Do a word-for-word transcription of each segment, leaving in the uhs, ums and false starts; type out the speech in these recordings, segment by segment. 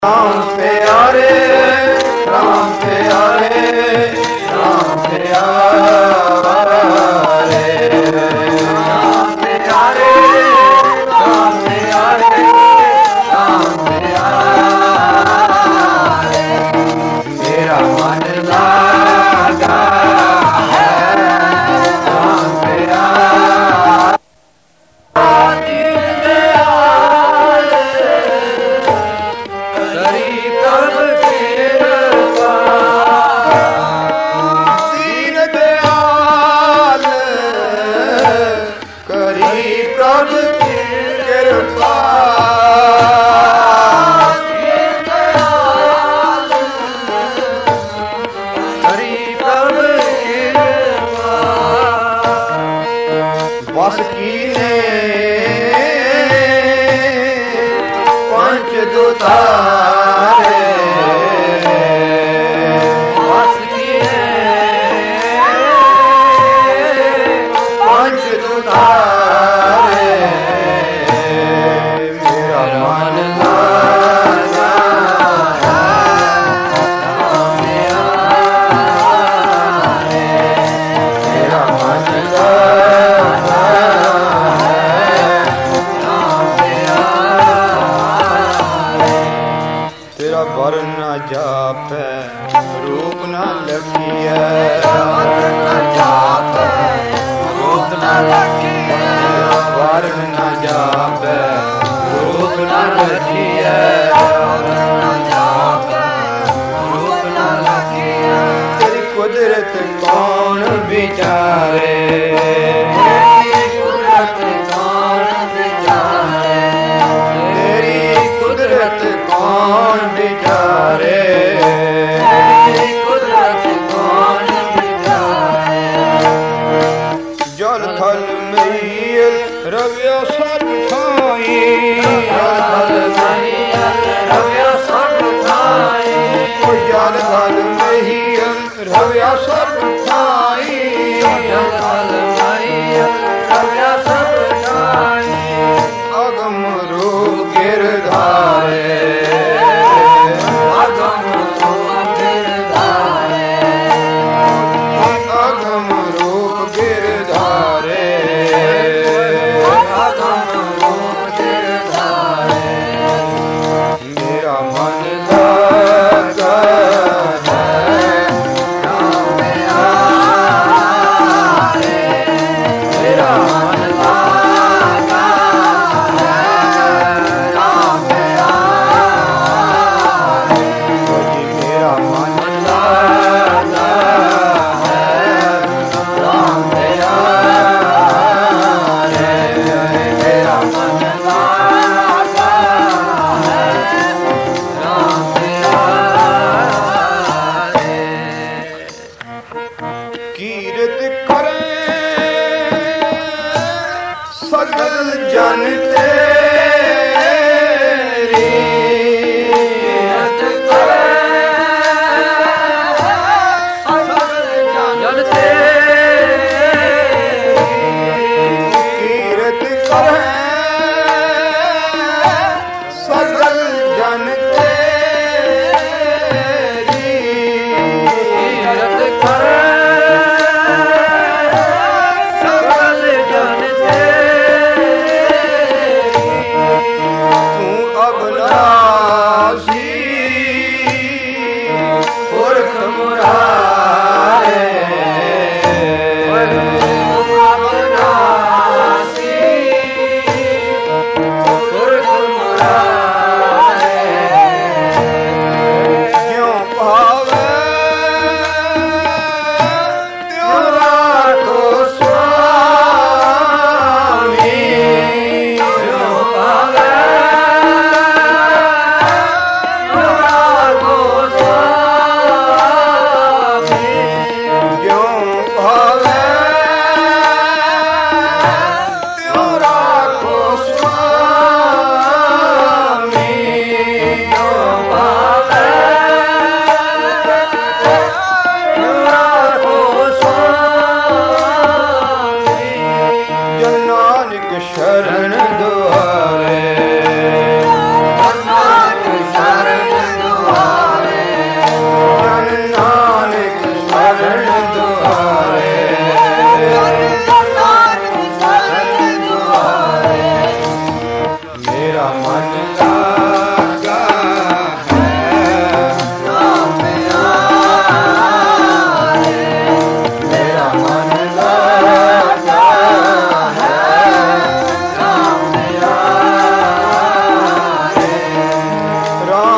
राम प्यारे राम प्यारे राम प्यारे राम प्यारे राम प्यारे राम प्यारे मेरा मन लागा है राम प्यारे बस कीने पंच दुतारे बस कीने पंच दुतारे मेरा मन लागा मेरा मन लागा वर्ण न जापै रूप न लखिए वर्ण न जापै रूप न लखिए वर्ण न जापै रूप न लखिए वर्ण न जापै रूप न लखिए तेरी कुदरत कौन विचारे तेरी कुदरत कौन विचारे तेरी कुदरत कौन विचारे तेरी कुदरत कौन विचारे जल थल मैल रव्या सत ठाई जल थल मैल रव्या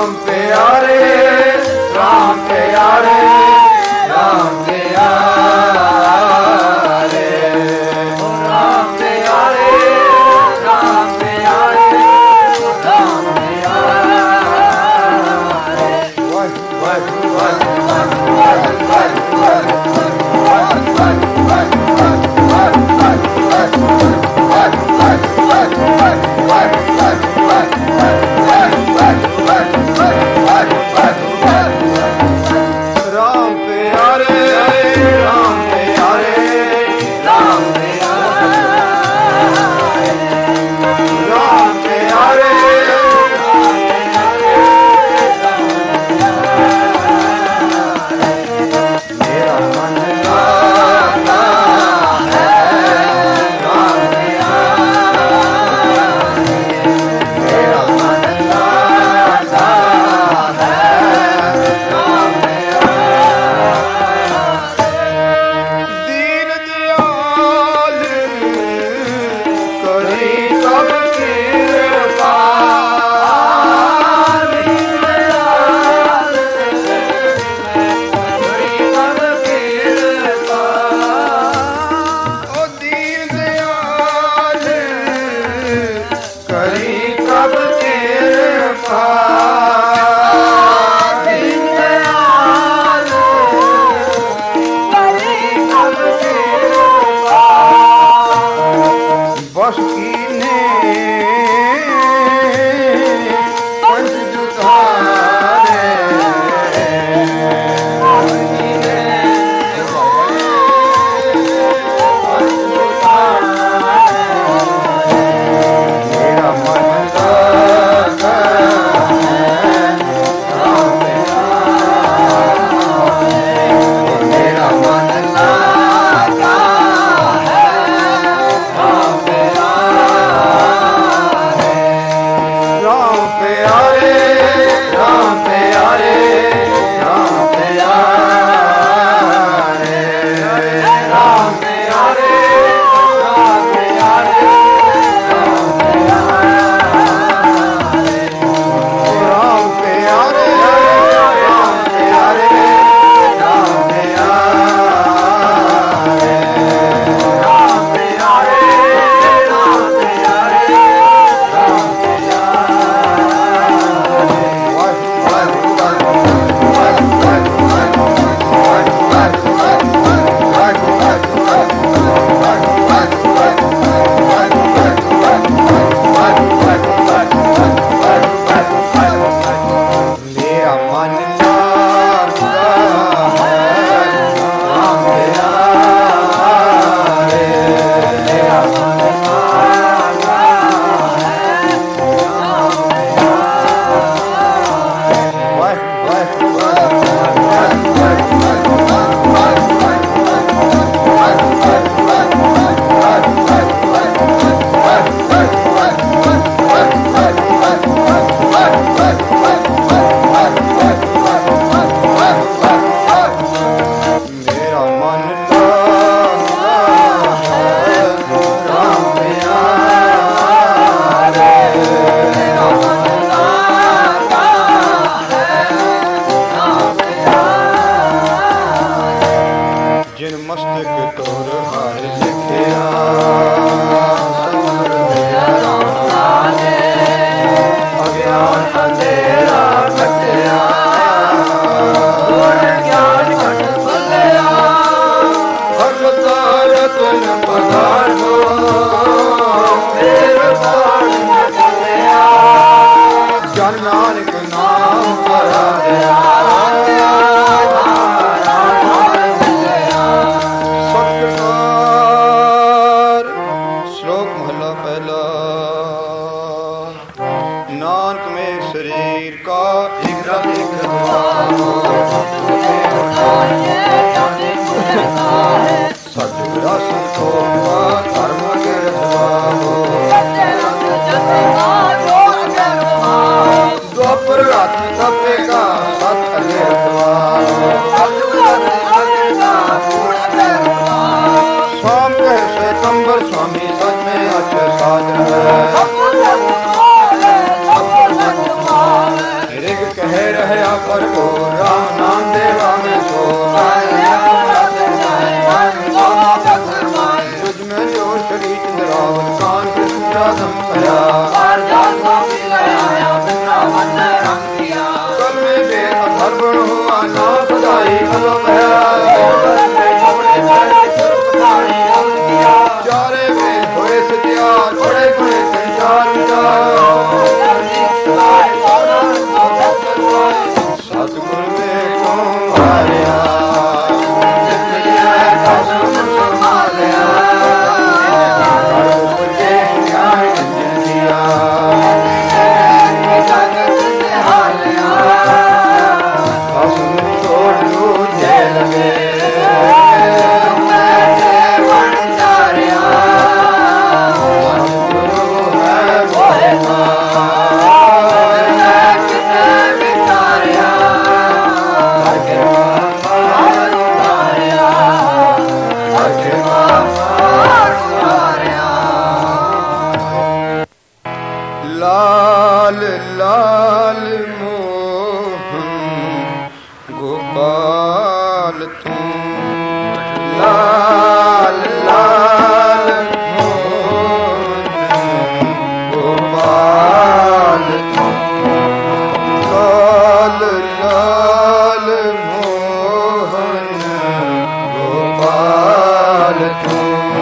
राम प्यारे राम प्यारे राम प्यारे राम प्यारे राम प्यारे राम प्यारे वह वह वह वह वह रहया भरपूर राम नाम देवा में सो तुझ में जो शरीर चंद्रावत कान कृष्ण राधम कया कल में बेद अधर्वण हुआ ना खुदाई कलो भया चारे वेद होए सत्या थोड़े गुणे संचार सतगुरु में कौन आया लाल लाल मोहन गोपाल तू लाल लाल मोहन गोपाल तू लाल लाल मोहन गोपाल तू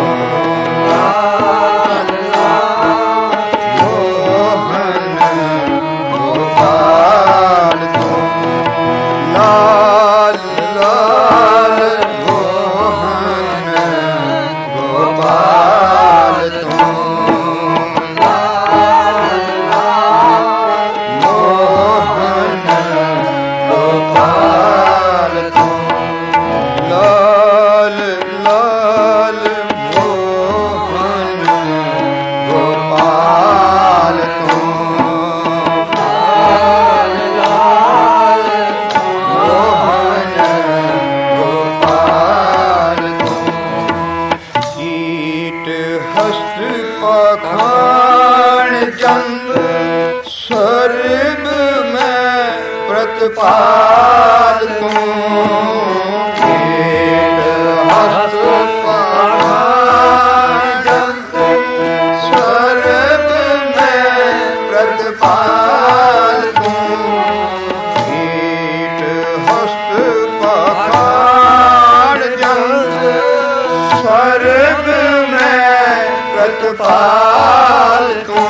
पाल तू हस्त स्वर्ग में प्रतिपाल तू कीट हस्त पखाड़ जंग स्वर्ग में प्रतिपाल तू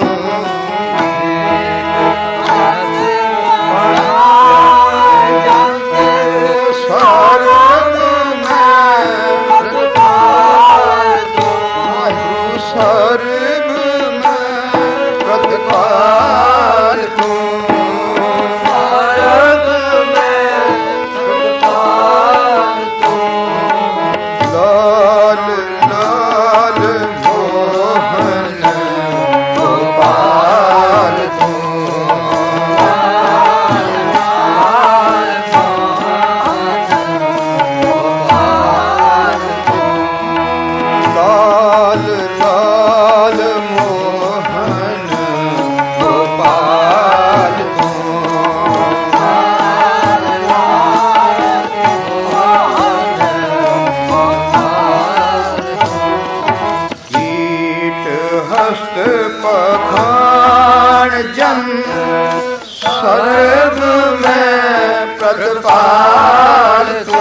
सर्व में प्रतिपाल तू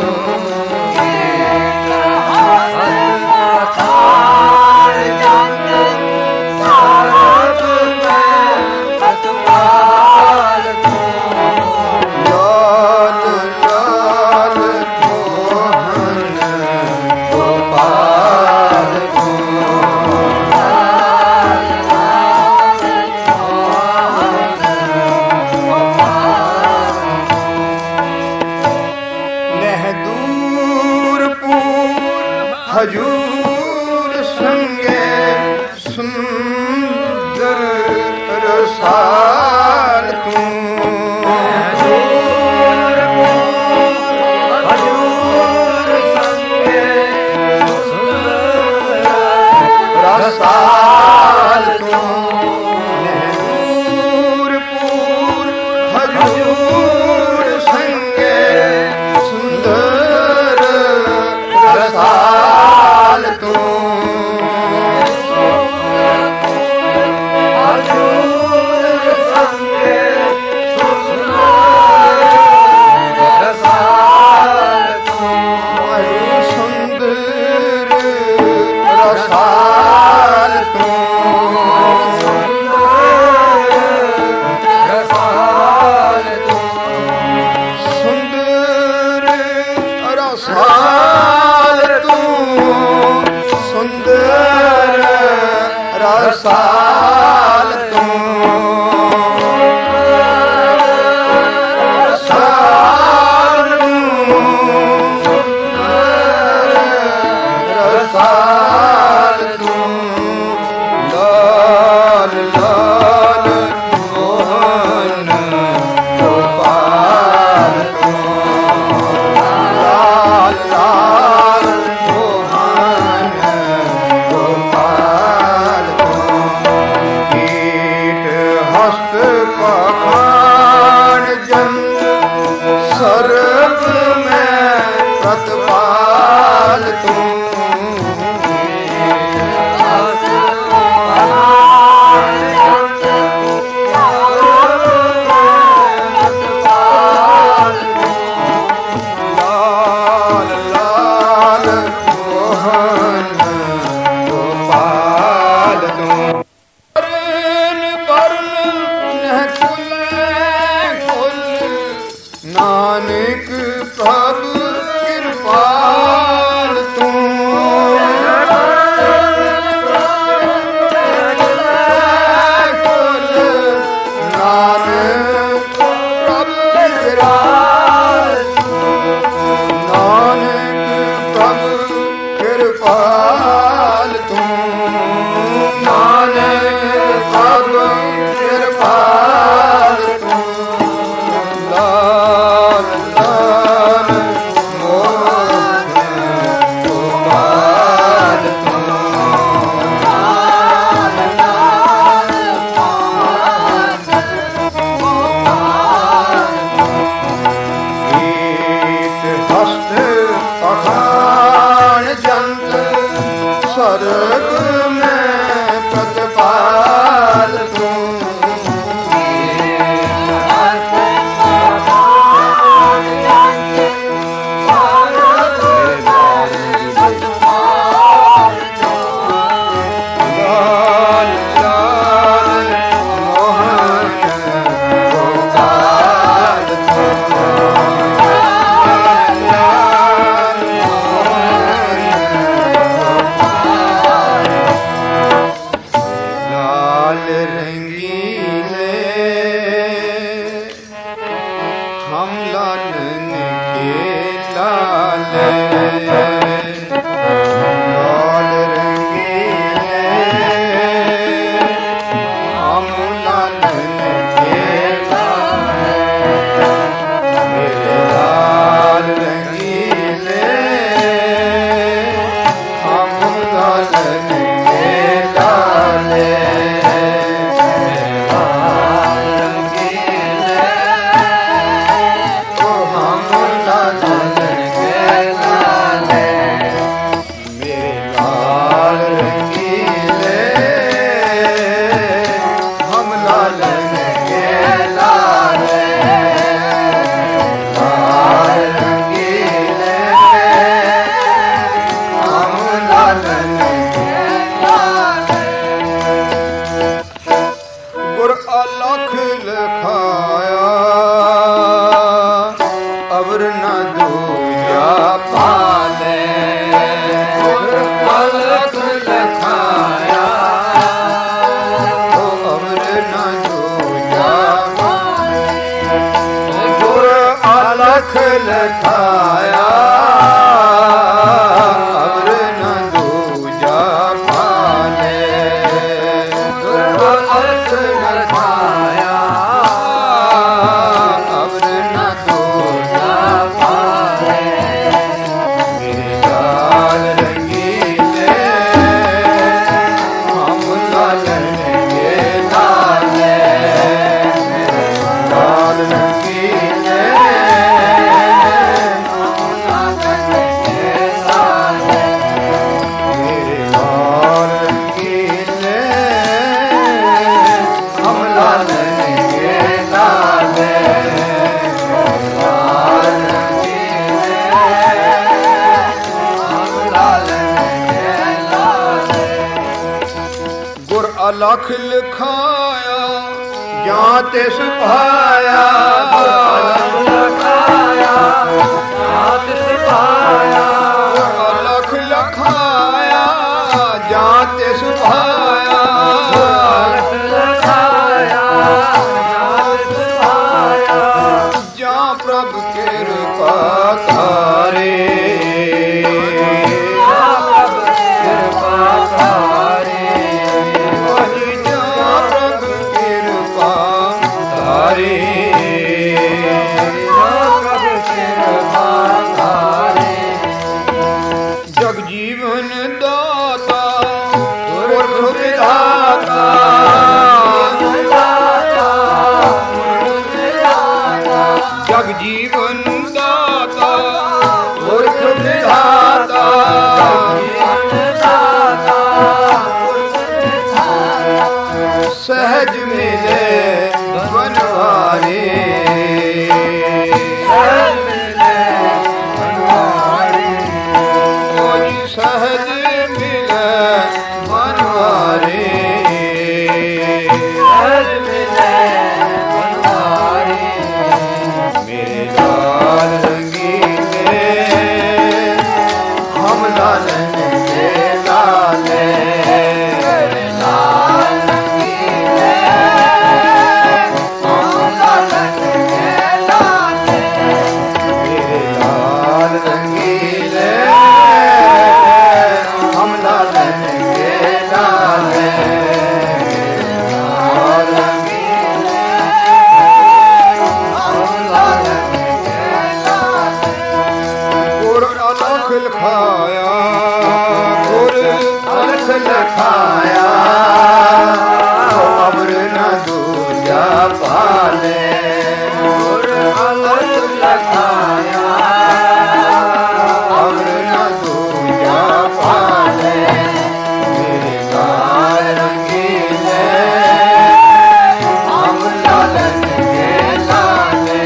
हजूर संगे सुंदर रसाल तू हजूर संगे सुंदर रसाल तू नूरपुर हजूर ਨਾਨਕ ਪ੍ਰਭ ਕਿਰਪਾਲ ਤੂੰ ਲਖ ਲਿਖਾਇਆ ਜਾਂ ਤਿਸ ਪਾਇਆ ਲਿਖਾਇਆ ਜਾਂ ਤਿਸ ਪਾਇਆ ਲਖ ਲਿਖਾਇਆ ਜਾਂ ਤਿਸ ਪਾਇਆ ਲਖ ਲਿਖਾਇਆ ਜਾਂ ਤਿਸ ਪਾਇਆ ਜਾਂ ਪ੍ਰਭ ਕਿਰਪਾ ਧਾਰੇ ਜਗ ਜੀਵਨ ਦਾਤਾ लखाया अवर न दूजा पाले गुर अमृत लखाया अवर न दूजा पाले मेरे गाय रंगीले हम लालन के लाले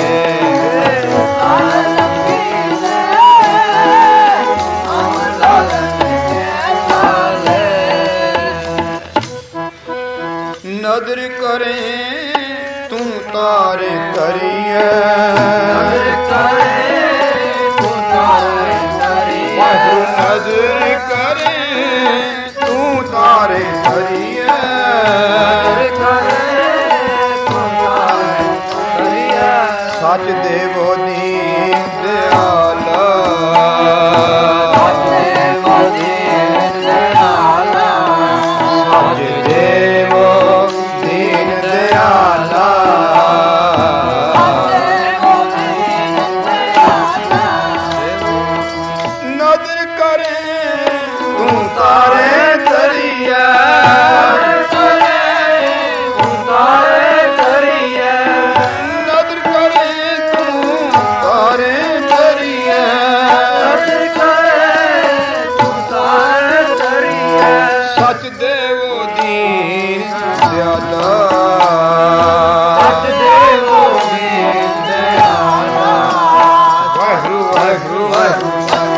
नदर करे तू तारे करिए नदर करे तू तारे करिए नदर करे तू तारे करिए नदर करे तू तारे करिए सच देवो दीन दयाला सच देवो दीन दयाला सच देवो नदर करे तू तारे करिए तू तारे करिए नदर करे तू तारे करिए नदर करे तू तारे करिए सच देवो दीन दयाला सच देवो दीन दयाला वाहिगुरू वाहिगुरू वाहिगुरू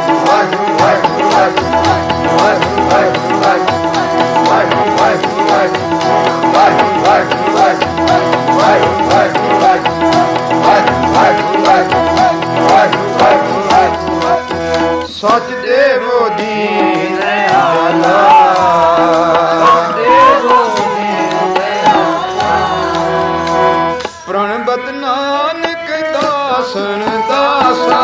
सच देवो दीन दयाला प्रणबत नानक दासन दासा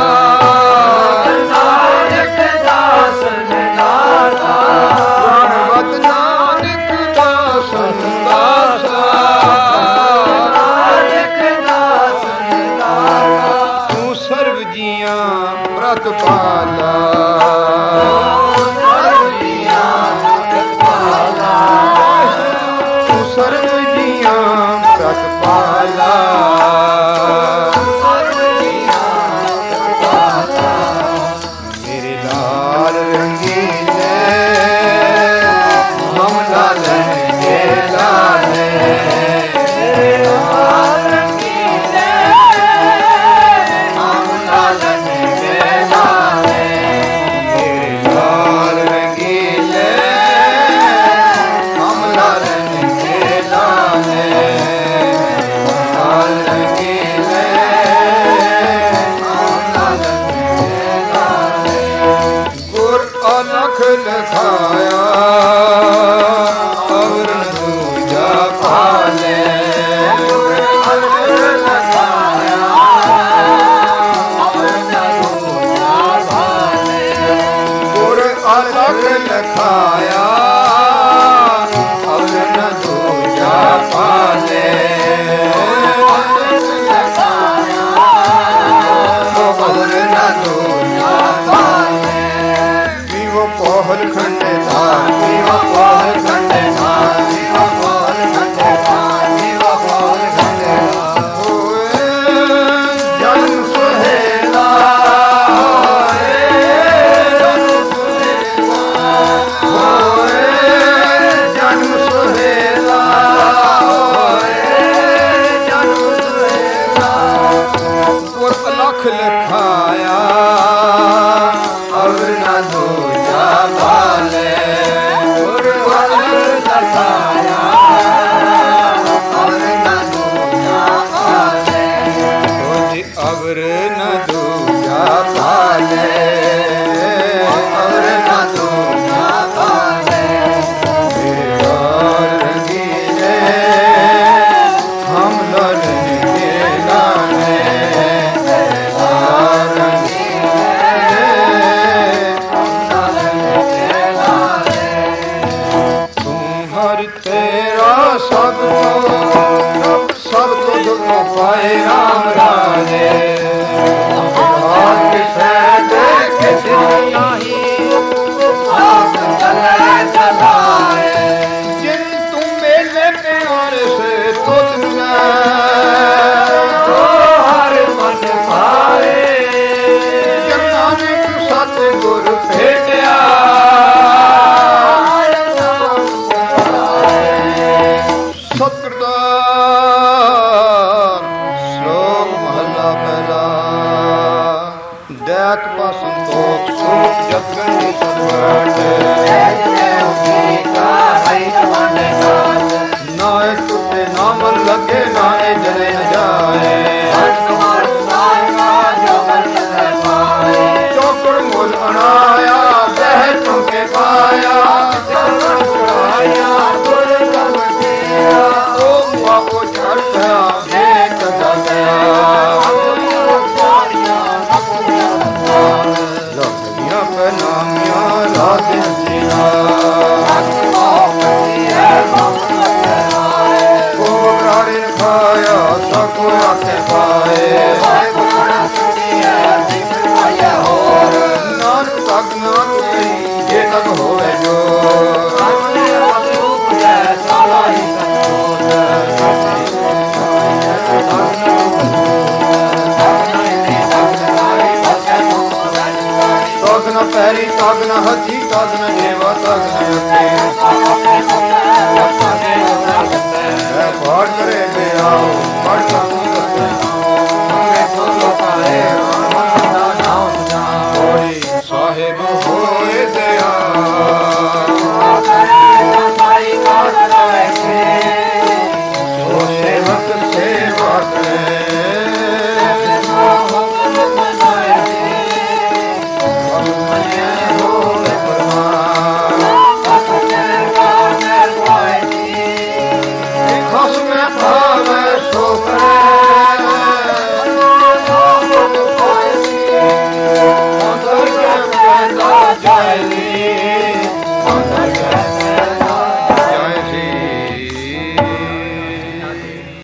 नानक दासन दासा प्रणबत नानक दासन दासा नानक दासन दासा तू सर्व जियां प्रतपाला सर्व जियां प्रतपाला तू सर्व जियां प्रतपाला मेरे लाल रंगीले हम लालन के लाले मेरे लाल रंगीले हम लालन के लाले मेरे लाल रंगीले हम लालन के लाले लाल रंगीले हम लालन के लाले गुर अलख लखाया और दूजा पाले गुर अलख लखाया और दूजा पाले गुर अलख लखाया और दूजा पाले पहल खंडे था जीवा पहल खंडे था जीवा पहल खंडे था जीवा पहल खंडे था होए जन्म सुहेला होए जन्म सुहेला होए जन्म सुहेला उस लख लिखाया और न दूजा पाले गुर अलख लखाया और न दूजा पाले कुछ अवर न दूजा पाले और न दूजा पाले मेरे लाल रंगीले हम लालन के लाले मेरे लाल रंगीले तेरा सब को सब को दुख पाए राम राजे किसे देखे ਦਾਤਾ ਪਹਿਲਾ ਦੈਤ ਪਾ ਸੰਤੋਖ ਸੁਖ ਜਗ ਗੰਢੀ ਸਭ ਨਾਏ ਟੁੱਟੇ ਨਾ ਮਨ ਲੱਗੇ ਨਾਏ ਜਲੇ ਨ ਜਾਏ ਚੌਕੜ ਮੁੱਲ ਅਣਾਇਆ ਬਹਿ ਚੁੰਕੇ ਪਾਇਆ ਉਹ ਬਾਪੋ ਛੜ ਗਿਆ ਵੇਖ ਜਾ ਗਿਆ ਲਖੀਆਂ ਪਨਾਮੀਆਂ ਰਾਤ ਜੀਆ ਖਾਇਆ ਸਭ ਆਖੇ ਪਾਏ ਨਾਨਕ ਤੱਕ ਨਾ ਕੋਈ ਜੇ ਤੱਕ ਹੋਵੇ ਜੋ ਤੱਕ ਨਾ ਪੈਰੀ ਤੱਕ ਨਾ ਹੱਥੀ ਤੱਕ ਨਾ ਜੇਵਾ ਤੱਕ ਨਾ ਪਾੜ ਕਰੇ ਤੇ ਆਓ ਪੜ ਸਾਨੂੰ ਦੱਸੇ ਮੈਂ ਸੋ ਲੋਕਾਏ ਮਨ ਦਾ ਨਾਮ ਜਾਣ ਹੋਈ ਸਾਹਿਬ ਹੋਏ ਤੇ ਆ ਸਾਈ ਕਾਟ ਲਾਏ ਸੋ ਸੇਵਕ ਸੇਵਾ ਕਰੇ Yeah.